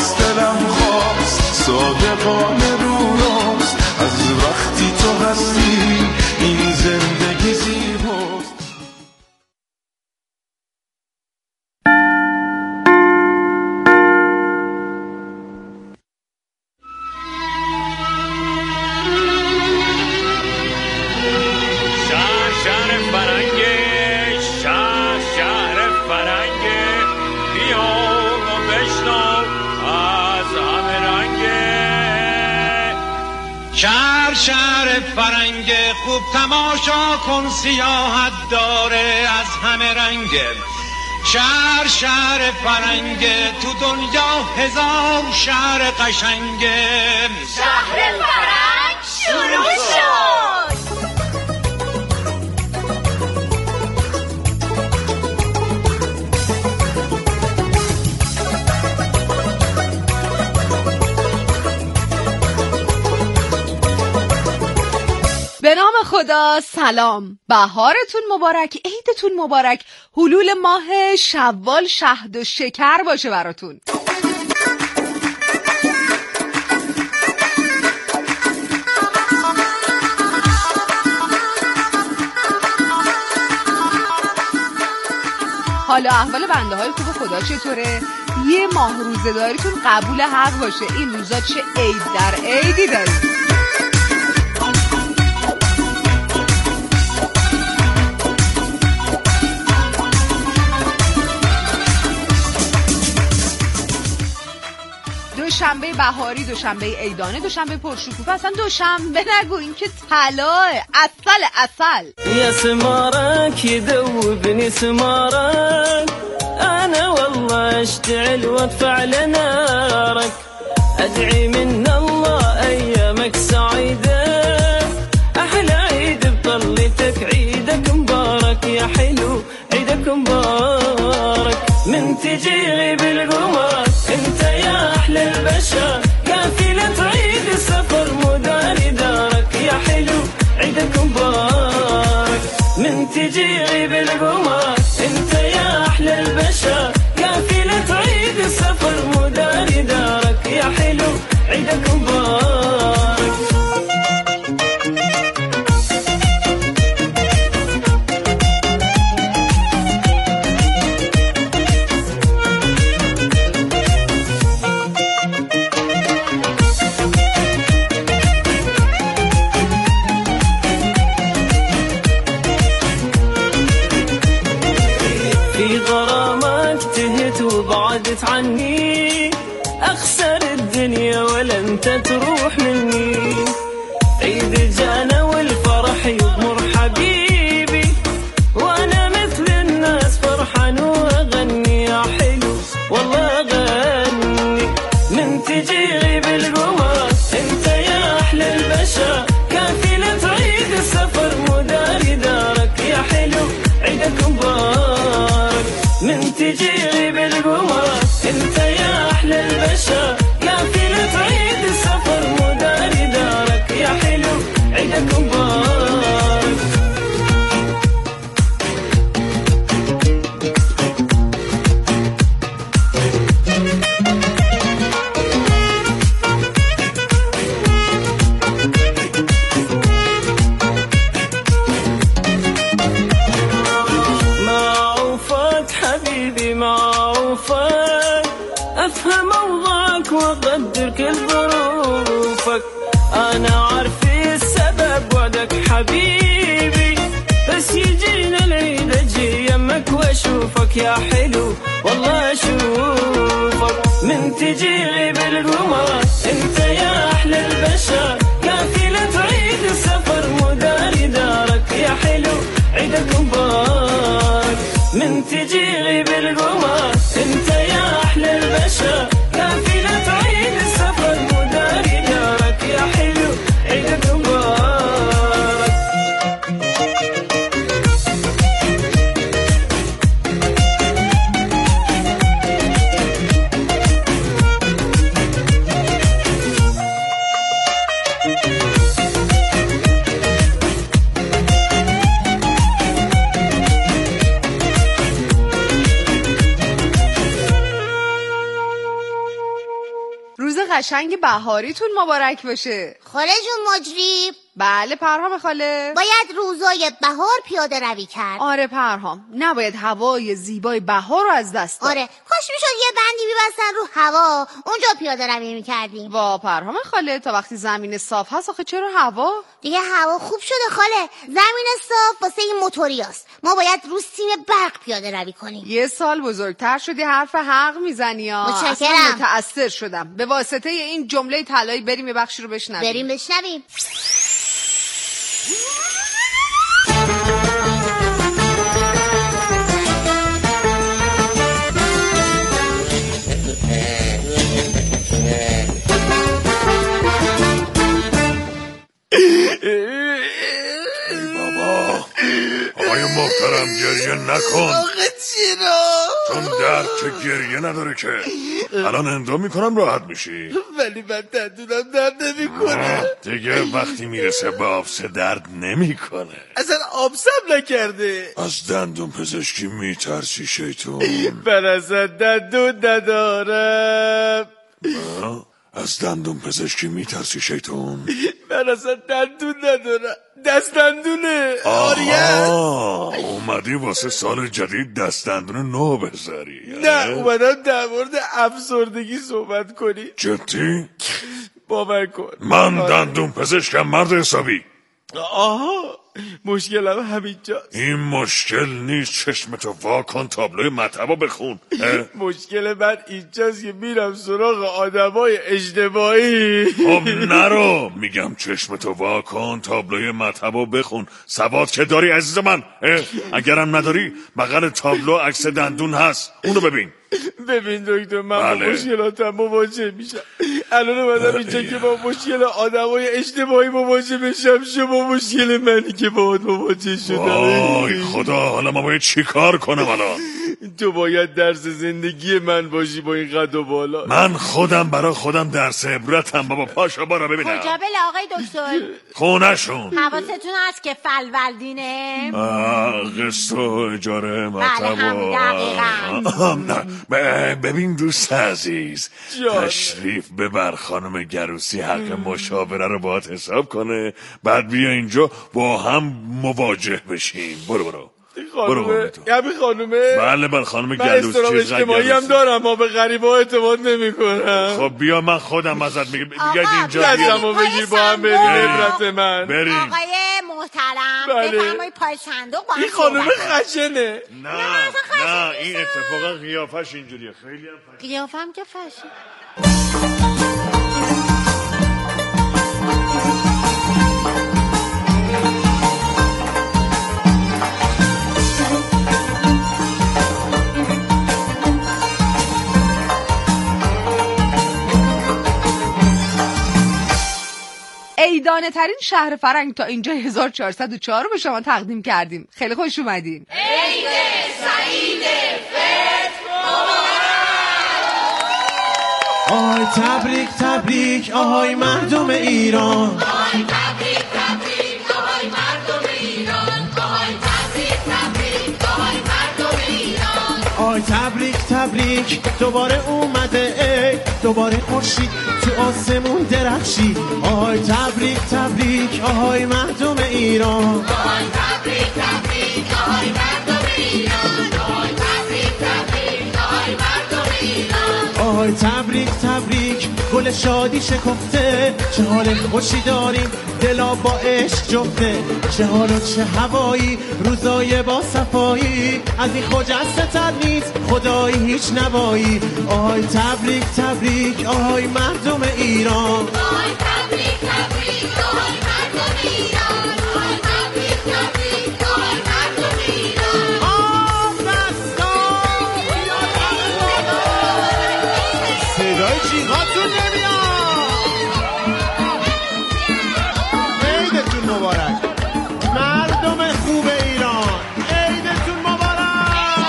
خواست دلم خواست صادقانه رو راست، از وقتی تو هستی این زندگی زیباست. شهر فرنگ خوب تماشا کن، سیاحت داره از همه رنگ. شهر فرنگ تو دنیا هزار شهر قشنگ. شهر فرنگ شروع شد. به نام خدا، سلام، بهارتون مبارک، عیدتون مبارک، حلول ماه شوال شهد و شکر باشه براتون. حالا احوال بنده های خوب خدا چطوره؟ یه ماه روزه‌داریتون قبول حق باشه. این روزا چه عید در عیدی داریم. دوشنبه بهاری، دوشنبه عیدانه، دوشنبه پرشکوفه، اصلا دوشنبه نگو، این که طلاه، عسل. يا سمارك يذوبني سمارك، انا والله اشتعل وادفع لنارك، ادعي من الله ايامك سعيده، احلى عيد بطلتك، عيدك مبارك يا حلو، عيدك مبارك. من تجي غيب القمر انت يا احلى البشر، قافلة عيد السفر مداري دارك يا حلو، عيدك مبارك. من تجي غيب القمر انت يا احلى البشر، قافلة عيد السفر مداري دارك يا حلو، عيدك مبارك. بعدت عني أخسر الدنيا ولا أنت تروح مني، عيد جانا والفرح يغمر حبيبي، وأنا مثل الناس فرحان وأغني يا حلو والله أغني. من تجي غيب القمر أنت يا أحلى البشر، كافلة عيد السفر مداري دارك يا حلو، عيدك مبارك. من تجي غيب القمر انت يا احلى البشر، قافلة عيد السفر مداري دارك يا حلو، عيدك مبارك. معوفك حبيبي معوفك، افهم اوضاعك واقدر كل ظروفك، انا عارف السبب وعدك حبيبي، بس يجينا العيد اجي يمك واشوفك يا حلو والله اشوفك. من تجي غيب القمر انت يا احلى البشر، كافلة عيد السفر مداري دارك يا حلو، عيدك مبارك. من تجي غيب القمر انت يا احلى البشر، كافلة عيد السفر مداري دارك يا حلو، عيدك مبارك. روز قشنگ بهاریتون مبارک باشه. خاله جون مجری. بله پرهام خاله. باید روزای بهار پیاده روی کرد. آره پرهام، نباید هوای زیبای بهار رو از دست داد. آره کاش میشد یه بندی می‌بستن رو هوا، اونجا پیاده روی می‌کردیم. وا پرهام خاله، تا وقتی زمین صاف هست آخه چرا هوا؟ دیگه هوا خوب شده خاله، زمین صاف واسه این موتوریاست. ما باید رو سیم برق پیاده روی کنیم. یه سال بزرگتر شدی حرف حق میزنی ها. متشکرم. اصلا متأثر شدم. به واسطه این جمله طلایی بریم یه بخشی رو بشنویم. بریم بشنویم. آقای محترم گریه نکن. آخه چرا؟ چون درد که گریه نداره که. الان اندام میکنم راحت میشی. ولی من دندونم درد نمیکنه. دیگه وقتی میرسه به آبسه درد نمیکنه. اصلا آبسم نکرده. از دندون پزشکی میترسی شیطون؟ من اصلا دندون ندارم. از دندون پزشکی میترسی شیطون؟ من اصلا دندون ندارم. دست دندونه. اومدی واسه سال جدید دست دندون نو بذاری؟ نه اومدم در مورد افسردگی صحبت کنی. جدی؟ باور کن من دندون پزشکم مرد حسابی. آها مشکلم همینجاست. این مشکل نیست، چشمتو وا کن تابلوی مطبع بخون. مشکل من اینجاست که میرم سراغ آدمای اجتماعی. خب نرو، میگم چشمتو وا کن تابلوی مطبع بخون. سواد که داری عزیز من؟ اگرم نداری بغل تابلو عکس دندون هست، اونو ببین. ببین دکتر من با مشکلاتم مواجه میشم. الان اومدم اینجا که با مشکل آدمای اجتماعی مواجه بشم. شما مشکل منی که باهات مواجه شدم. وای خدا، حالا من باید چی کار کنم الان؟ تو باید درس زندگی من باشی با این قد و بالا. من خودم برای خودم درس عبرتم. بابا پاشو برو ببینم. کجا بله آقای دکتر؟ خونه‌شون. حواستون هست که فلولدینه؟ قسط و اجاره ببین دوست عزیز، تشریف ببر خانم گروسی حق مشاوره رو باهات حساب کنه، بعد بیا اینجا با هم مواجه بشیم. برو خانومه؟ بله خانم گلوس. من اجتماعی هم دارم، ما به غریبه ها اعتماد نمی کنم. خب بیا من خودم ازت میگم اینجا دستمو بگیر با هم بریم عبرت من. آقای محترم بفرمایید پای صندوق با هم. این خانومه خشنه. نه این اتفاقا قیافش اینجوریه. خیلی هم قیافم که فشن. عیدانه ترین شهر فرنگ تا اینجا 1404 رو به شما تقدیم کردیم. خیلی خوش اومدین. عید سعید فطر مبارک. آهای تبریک تبریک آهای مردم ایران. آهای تبریک تبریک آهای مردم ایران. آهای تبریک تبریک آهای مردم ایران. آهای تبریک تبریک دوباره اومده عید، دوباره خورشید تو آسمون درخشید. آهای تبریک تبریک آهای مردم ایران. آهای تبریک تبریک آهای مردم ایران. آهای تبریک تبریک آهای مردم ایران. آهای تبریک تبریک گل شادی شکفته، چه حال خوشی داریم دلا با عشق جفته. چه حال و چه هوایی روزای با صفایی، از این خجسته تر نیست خدایی هیچ نوایی. آهای تبریک تبریک آهای مردم ایران. آهای تبریک تبریک آهای مردم ایران. آهای تبریک تبریک آهای مردم ایران. صدای جیغاتون نمیاد. عیدتون مبارک مردم خوب ایران. عیدتون مبارک.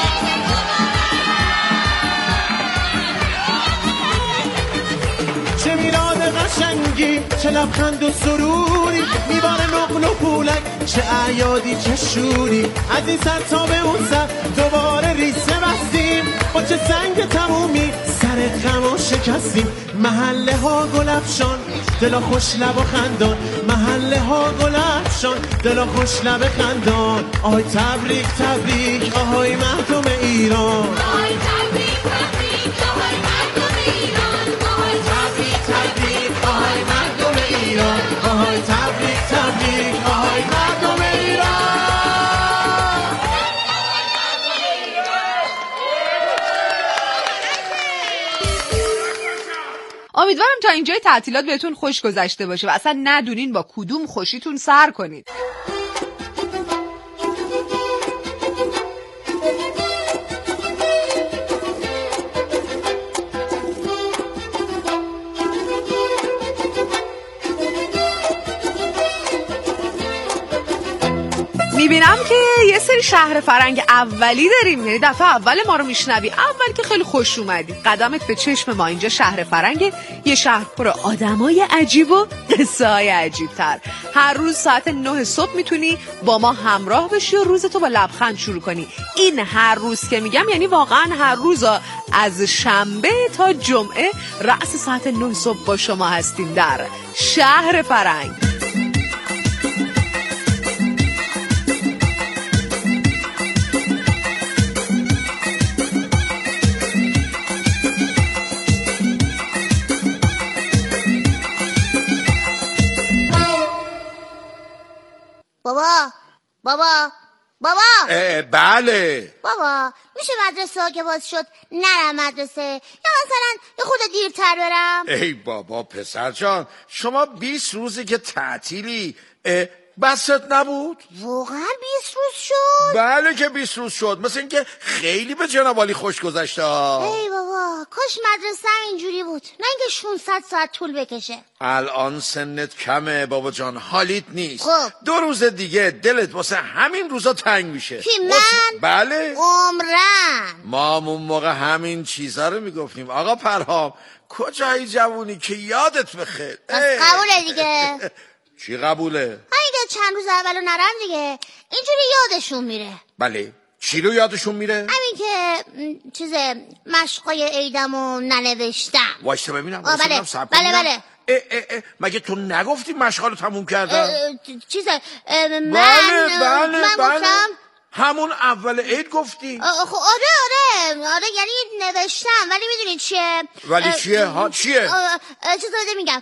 چه میلاد قشنگی، چه لبخند و سروری، میباره نقل و پولک، چه اعیادی چه شوری. از این سر تا به اون سر دوباره ریسه بستیم، با چه سنگ تمومی سر در غم شکستیم، محله ها گل افشان، دلا خوش لب و خندان، محله ها گل افشان، دلا خوش لب خندان. آهای تبریک تبریک آهای مردم ایران، آهای تبریک تبریک آهای مردم ایران، آهای تبریک تبریک آهای مردم ایران، آهای تبریک تبریک آهای مردم ایران. امیدوارم تا اینجای تعطیلات بهتون خوش گذشته باشه و اصلا ندونین با کدوم خوشیتون سر کنید. میبینم که یه سری شهر فرنگ اولی داریم، یعنی دفعه اول ما رو میشنوی. اول که خیلی خوش اومدی، قدمت به چشم ما. اینجا شهر فرنگ، یه شهر پر آدمای عجیب و قصه های عجیب تر. هر روز ساعت 9 صبح میتونی با ما همراه بشی و روزتو با لبخند شروع کنی. این هر روز که میگم یعنی واقعا هر روزا، از شنبه تا جمعه رأس ساعت 9 صبح با شما هستیم در شهر فرنگ. بابا بله بابا، میشه مدرسه ها که باز شد نرم مدرسه، یا مثلا یه خود دیرتر برم؟ ای بابا پسر جان، شما 20 روزی که تعطیلی، بست نبود؟ واقعا 20 روز شد؟ بله که 20 روز شد. مثل اینکه خیلی به جناب عالی خوش گذشته. ای بابا، کاش مدرسه هم اینجوری بود، نه اینکه 600 ساعت طول بکشه. الان سنت کمه بابا جان، حالیت نیست. خب 2 روز دیگه دلت واسه همین روزا تنگ میشه. کی من؟ بله عمرم. ما اون موقع همین چیزا رو میگفتیم. آقا پرهام، کجایی جوونی که یادت بخیر. پس قبوله دیگه. چی قبوله؟ اگه چند روز اولو نرم دیگه اینجوری یادشون میره. بله چی رو یادشون میره؟ همین که مشقای عیدمو ننوشتم. وایسته ببینم. بله مگه تو نگفتی مشقا رو تموم کردم؟ من گفتم همون اول عید گفتی؟ آره یعنی نوشتم، ولی میدونی چیه؟ ولی چیه؟ ها چیه؟ چطور میگم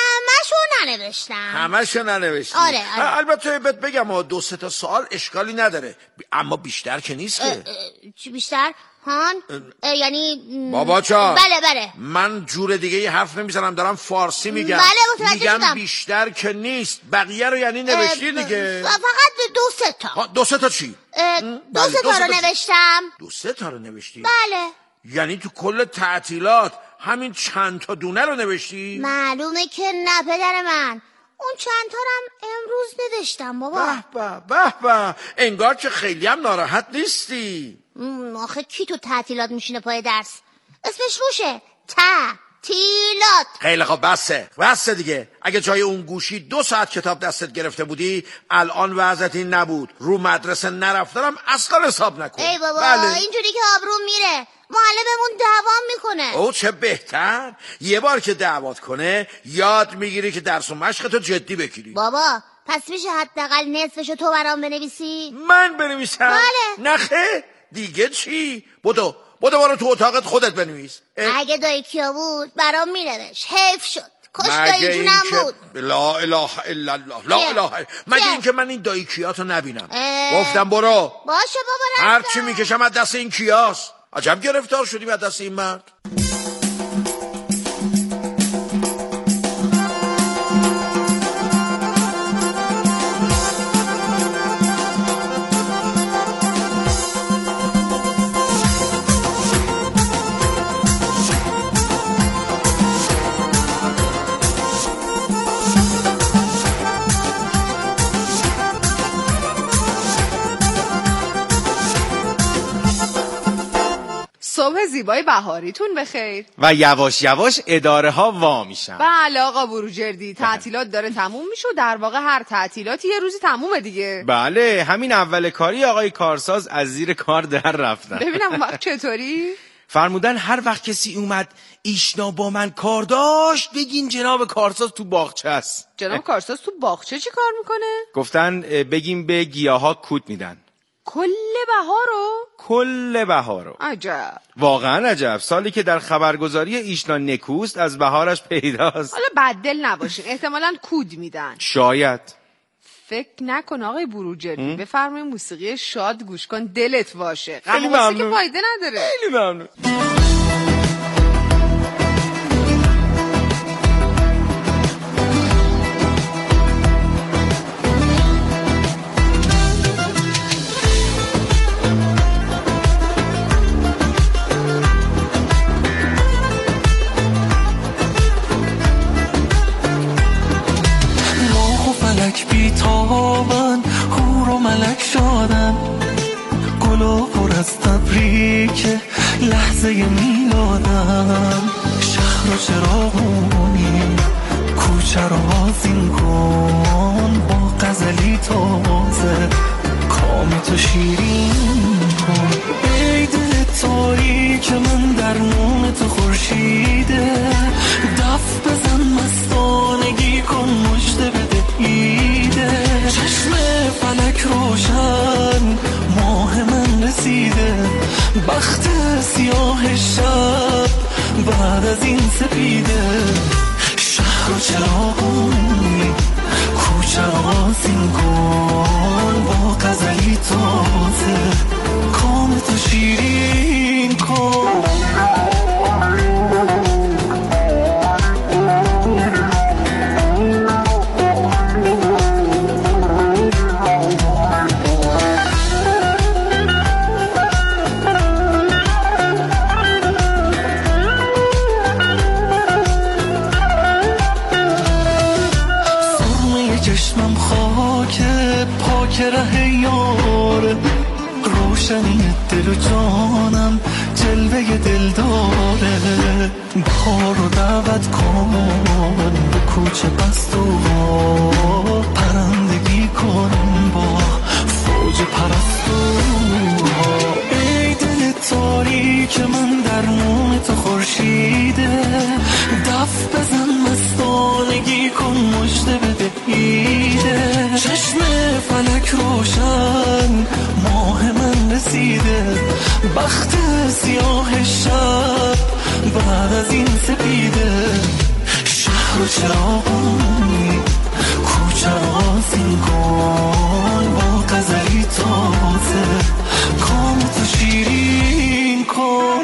همشو ننوشتی. آره. البته بهت بگم 2-3 تا سوال اشکالی نداره، اما بیشتر که نیست که. چی بیشتر؟ هان؟ یعنی بابا چا؟ بله من جور دیگه یه حرف نمیزنم، دارم فارسی میگم. بله متوجه میگم شدم. بیشتر که نیست، بقیه رو یعنی نوشتی دیگه. فقط 2-3 تا. 2-3 تا چی؟ 2-3 تا رو نوشتم. 2-3 تا رو نوشتی؟ بله. یعنی تو کل تعطیلات همین چند تا دونه رو نوشتی؟ معلومه که نه پدر من، اون چند تا هم امروز نوشتم بابا. به انگار که خیلی هم ناراحت نیستی. آخه کی تو تعطیلات میشینه پای درس؟ اسمش روشه، تعطیلات. خیلی خب بسه دیگه. اگه جای اون گوشی 2 ساعت کتاب دستت گرفته بودی الان وضعیت این نبود. رو مدرسه نرفتنم اصلا حساب نکن. ای بابا بله. اینجوری که آبروم میره، معلممون دعوام میکنه. او چه بهتر، یه بار که دعوات کنه یاد میگیری که درس و مشقتو جدی بگیری. بابا پس میشه حداقل نصفشو تو برام بنویسی؟ من بنویسم؟ بله. نخه دیگه چی؟ بدو برو تو اتاقت خودت بنویس. اگه دایی کیا بود برام مینوشت، حیف شد. کاش دایی جونم بود. لا اله الا الله، لا اله. مگه اینکه من این دایی کیاتو نبینم. گفتم برو. باشه بابا رفتم. هر چی میکشم از دست این کیاست. عجب گرفتار شدیم از دست این مرد. صبح زیبای بهاریتون بخیر. و یواش یواش اداره ها وا میشن. بله آقا بروجردی، تعطیلات داره تموم میشه و در واقع هر تعطیلاتی یه روزی تمومه دیگه. بله همین اول کاری آقای کارساز از زیر کار در رفتن. ببینم اون وقت چطوری؟ فرمودن هر وقت کسی اومد ایشنا با من کار داشت بگین جناب کارساز تو باغچه است. جناب کارساز تو باغچه چی کار میکنه؟ گفتن بگیم به گیاها کود میدن. کل بهارو؟ کل بهارو. عجب. واقعا عجب. سالی که در خبرگزاری ایشنا نکوست از بهارش پیداست. حالا بددل نباشین، احتمالاً کود میدن. شاید. فکر نکن آقای بروجردی، بفرمایید موسیقی شاد گوش کن دلت واشه. خیلی غم که ممنون. فایده نداره. خیلی ممنون. بیتابن هور و ملک شادن گلا پر از تبریک لحظه میلادن شهر و چراغونی کوچه رو آذین کن با غزلی تازه کام تو شیرین کن ای دل تاریک من در نون تو خورشیده دف بزن مستانگی کن مژده بده ایده چشم فلک روشن ماه من رسیده بخت سیاه شب بعد از این سپیده شهر و چراغونی کوچه رو آذین کن با غزلی تازه کام تو شیرین کن چشمم خاک پاک ره یاره روشنی دل و جانم جلوه دل داره بهار رو دعوت کن به کوچه بستوها پرندگی کن با فوج پرستوها ای دل تاریک من در نون تو خورشیده دف بزن مستانگی کن مژده بده ایده چشم فلک روشن ماه من رسیده بخت سیاه شب بعد از این سپیده شهر و چراغونی کوچه رو آذین کن با غزلی تازه کام تو شیرین کن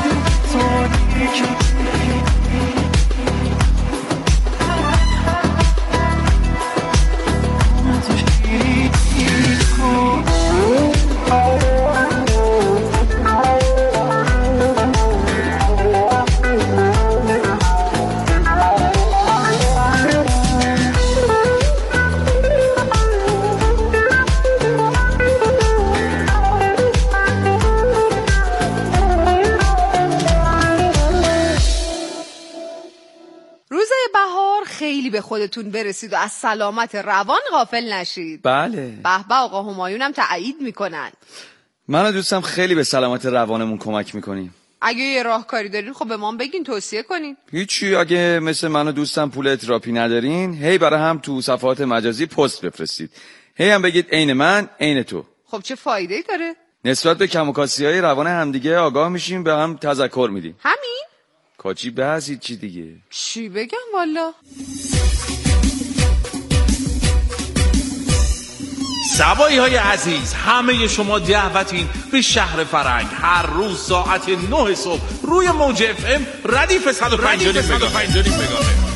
خیلی به خودتون برسید و از سلامت روان غافل نشید. بله. به به آقا همایونم تایید میکنن. من و دوستم خیلی به سلامت روانمون کمک میکنیم. اگه یه راهکاری دارین خب به ما بگین توصیه کنین. هیچی، اگه مثل من و دوستم پول اتراپی ندارین هی برای هم تو صفحات مجازی پست بفرستید. هی هم بگید عین من عین تو. خب چه فایده‌ای داره؟ نسبت به کم و کاسی‌های روان همدیگه آگاه میشیم، به هم تذکر میدیم. همین؟ کاچی بحثی چی دیگه؟ چی بگم والا؟ سوایی های عزیز، همه شما دعوتین به شهر فرنگ هر روز ساعت 9 صبح روی موج FM ردیف 105 مگاهرتز.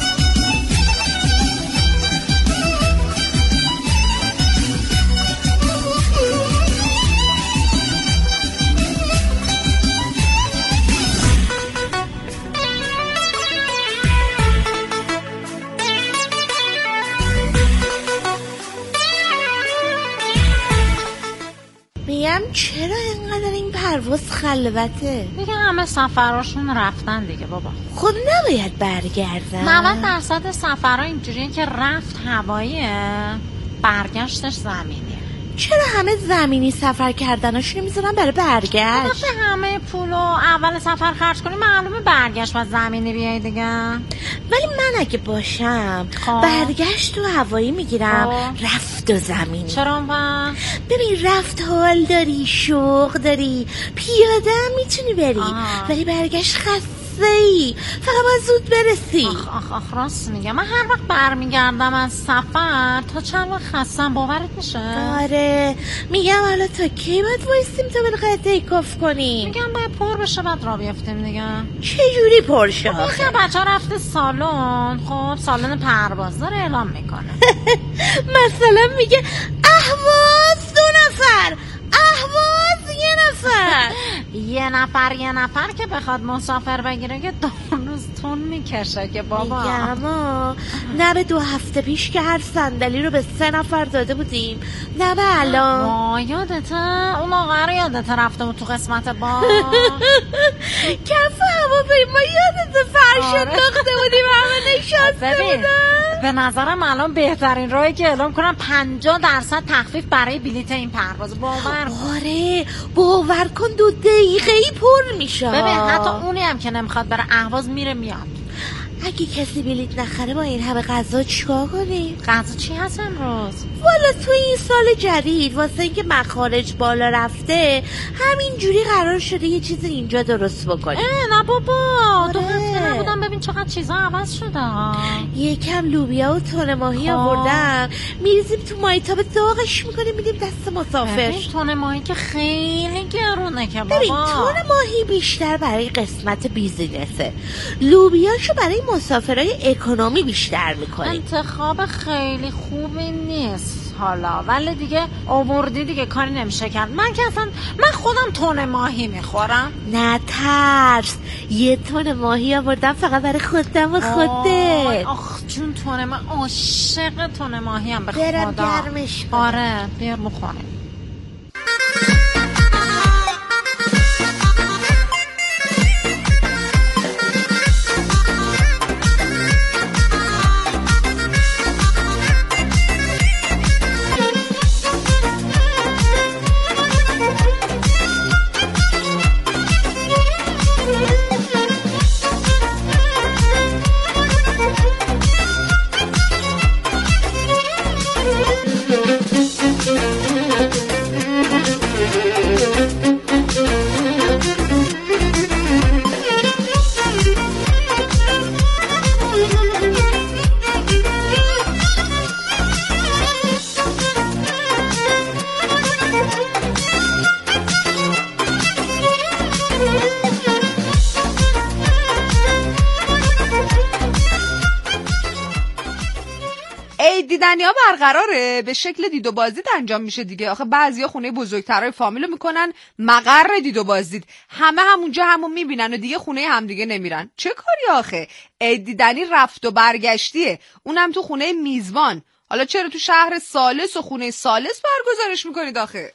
میگم چرا اینقدر این پرواز خلوته؟ دیگه همه سفراشون رفتن دیگه بابا. خب نباید برگردن. 90% سفرها اینجوریه که رفت هواییه، برگشتش زمینیه. چرا همه زمینی سفر کردناشونو میذارن برای برگشت؟ وقتی همه پولو اول سفر خرج کنی معلومه برگشت باید زمینی بیای دیگه. ولی من اگه باشم برگشت تو هوایی میگیرم، رفت و زمینی. چرا با؟ ببین رفت حال داری، شوق داری، پیاده هم میتونی بری، ولی برگشت خسته‌ای، فقط باید زود برسی. آخ راست میگم. من هر وقت برمیگردم از سفر تا چند وقت خستم، باورت میشه؟ آره میگم حالا تا کی باید وایسیم تا بالاخره تیک آف کنیم؟ میگم باید پر بشه بعد را بیافتیم دیگه. چه جوری پر شه آخه؟ بچه‌ها رفته سالن، خب سالن پرواز داره اعلام میکنه. مثلا میگه اهواز 2 نفر، اهواز 1 نفر. یه نفر که بخواد مسافر بگیره که 2 روز طول میکشه که بابا. میگم نه به 2 هفته پیش که هر صندلی رو به 3 نفر داده بودیم، نه به الان. یادته اون آقا رو یادته رفته بود تو قسمت با کف هواپیما یادته فرش انداخته بودیم همه نشسته بودن. به نظرم الان بهترین راهی که اعلام کنم 50% تخفیف برای بلیت این پرواز. آره باور کن 2 دقیقه‌ای پر میشه. ببین حتی اونی هم که نمیخواد بره اهواز میره میاد. اگه کسی بلیت نخره با این همه غذا چیکار کنیم؟ غذا چی هست امروز؟ والا تو این سال جدید واسه اینکه مخارج بالا رفته همینجوری قرار شده یه چیز اینجا درست بکنیم. نه بابا 2 هفته نبودم، ببین چقدر چیزا عوض شده. یکم لوبیا و تون ماهی آوردم، میریزیم تو مایتاب داغش میکنیم میدیم دست مسافر. ببین تون ماهی که خیلی گرونه که بابا. ببین تون ماهی بیشتر برای قسمت بیزینسه، لوبیاشو برای مسافرای اکونومی بیشتر میکنیم. انتخاب خیلی خوبی نیست حالا، ولی دیگه آوردی دیگه کاری نمیشه کرد. من که اصلا من خودم تون ماهی میخورم. نه ترس، یه تون ماهی آوردم فقط برای خودم و خودت. آخ جون تون من عاشق تون ماهی هم به خدا. برم گرمش کنم. آره بیار بخوریم. دیدنی‌ها برقراره، به شکل دید و بازدید انجام میشه دیگه. آخه بعضیا خونه بزرگترای فامیلو میکنن مقر دید و بازدید، همه همونجا همون میبینن و دیگه خونه همدیگه نمیرن. چه کاری آخه؟ عید دیدنی رفت و برگشتیه، اونم تو خونه میزبان. حالا چرا تو شهر ثالث و خونه ثالث برگزارش میکنید آخه؟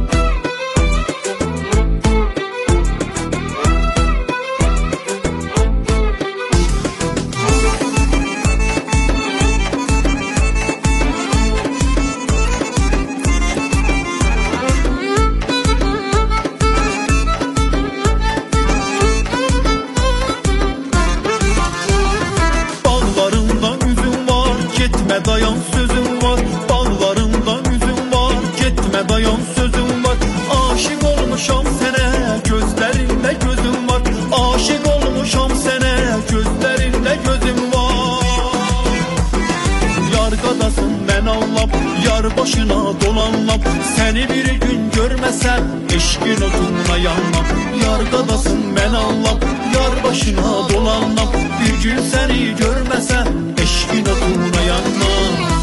Dayan sözüm var, bağlarında üzüm var, gitme dayan sözüm var. Aşık olmuşam sene, gözlerinde gözüm var. Aşık olmuşam sene, gözlerinde gözüm var. Yargadasın ben anlam, yar başına dolanlam. Seni bir gün görmesem, eşkin odunla yanmam. Yargadasın ben anlam, yar başına dolanlam. Bir gün seni görmesem, eşkin odunla yanmam.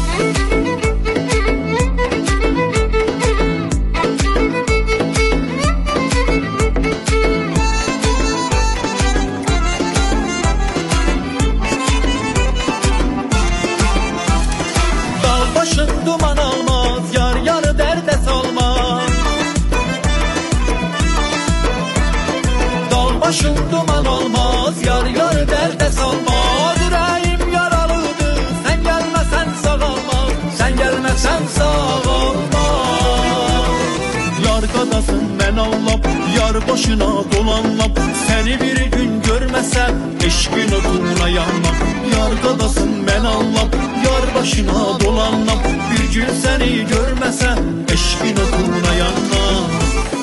Duman almaz, yar yarı derde salmaz. Dağ başın duman almaz, yar yarı derde salmaz. yar başına dolanlam. Seni bir gün görmesem eşkin oduna yanmam. Yargadasın ben anlam, yar başına dolanlam. Bir gün seni görmesem eşkin oduna yanmam.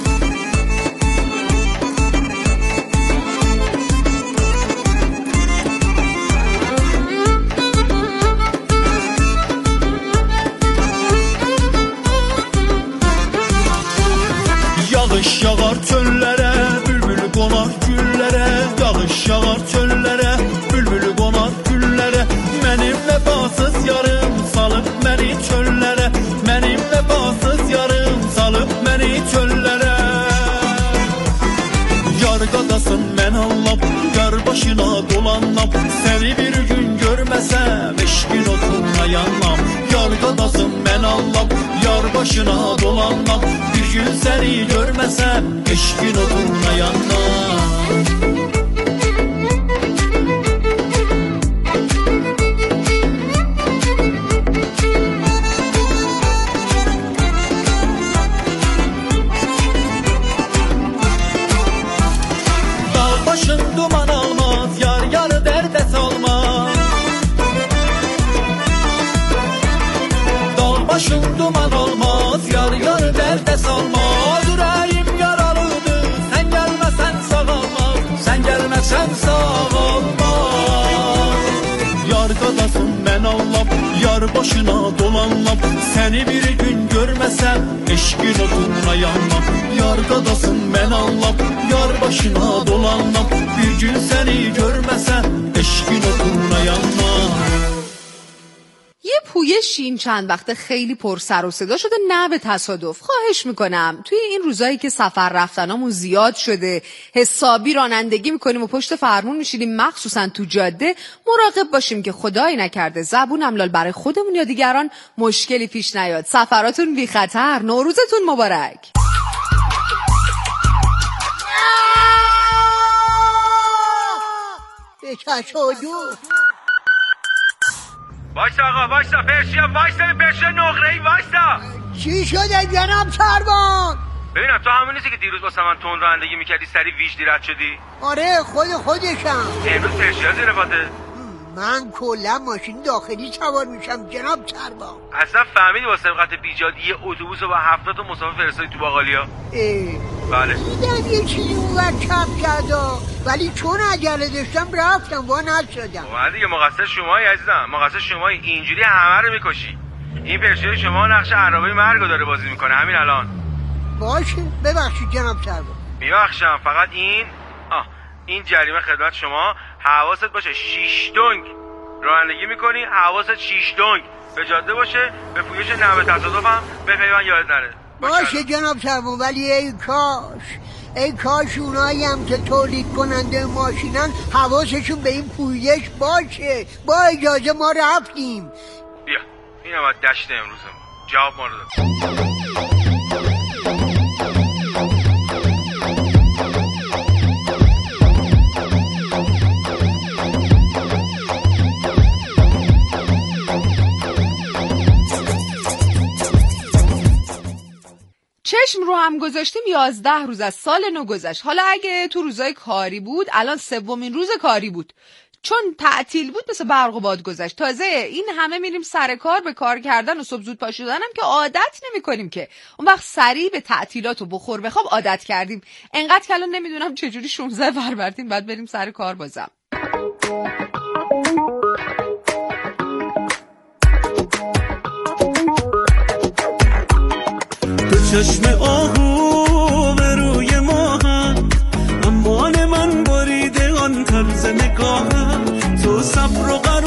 Yağış yağar çöllere, bülbül konar güllere. Yağış yağar çöllere, bülbül konar güllere. Benim vefasız yarım salıp beni çöllere. Benim vefasız yarım salıp beni çöllere. Yargadasın ben anlam, yar başına dolanlam. Seni bir gün görmesem eşkin oduna yanmam. Yargadasın ben anlam, yar başına dolanlam. Bir gün seni görmesem eşkin oduna yanmam. Dağ başın duman almaz, yar yar derde salmaz. Dağ başın duman olmaz, yar yar derde salmaz. Yüreğim yaralıdır, sen gelmesen sağalmaz. Sen gelmesen sağalmaz. Yargadasın ben anlam, yar başına dolanlam. Seni bir gün görmesem eşkin oduna yanmam. Yargadasın ben anlam, yar başına dolanlam. Bir gün seni görmesem eşkin oduna yanmam. یه پویشی این چند وقته خیلی پر سر و صدا شده، نه به تصادف. خواهش میکنم توی این روزایی که سفر رفتنامون زیاد شده، حسابی رانندگی میکنیم و پشت فرمون میشینیم، مخصوصا تو جاده، مراقب باشیم که خدایی نکرده زبون املال برای خودمون یا دیگران مشکلی پیش نیاد. سفراتون بی خطر. نوروزتون مبارک. به تصادف. وایسا آقا، وایسا پرشیم، وایسا به پرشیم نقره‌ای، وایسا. چی شده جناب سروان؟ ببینم تو همون نیستی که دیروز واسه من تون رانندگی میکردی سری ویژدی رد شدی؟ آره خودشم. امروز پرشیم زیر پاته؟ من کلا ماشین داخلی سوار میشم جناب سروان. اصلا فهمیدی با سبقت بیجادی یه اتوبوس با 70 تا مسافر فرستادی تو باقالیا؟ بله. دیدم یه چیزی اونور چپ کرد ولی چون عجله داشتم رفتم وا نشدم. والا دیگه مقصر شمایی عزیزم، مقصر شمایی. اینجوری همه رو میکشی. این پرشیم شما نقش عربه مرگو داره بازی میکنه همین الان. باشه ببخشید جناب سروان. میبخشم، فقط این جریمه خدمت شما. حواست باشه 6 دنگ رانندگی میکنی، حواست 6 دنگ به جاده باشه، به پویش نوه تصادف هم بپیوند یاد نره. باشه جناب سروان، ولی ای کاش اونایی هم که تولید کننده ماشینن حواسشون به این پویش باشه. با اجازه ما رفتیم. بیا این هم از دشت امروز ما جواب ما رو داد. چشم رو هم گذاشتیم 11 روز از سال نو گذشت. حالا اگه تو روزای کاری بود الان 3مین روز کاری بود، چون تعطیل بود مثل برق و باد گذشت. تازه این همه میریم سر کار، به کار کردن و صبح زود پا شدن هم که عادت نمی کنیم که. اون وقت سریع به تعطیلات و بخور بخواب عادت کردیم، انقدر که الان نمیدونم چجوری 16 فروردین بعد بریم سر کار بازم. چشم آهو به روی ماهم، امان من بریده آن طرز نگاهم. تو صبر و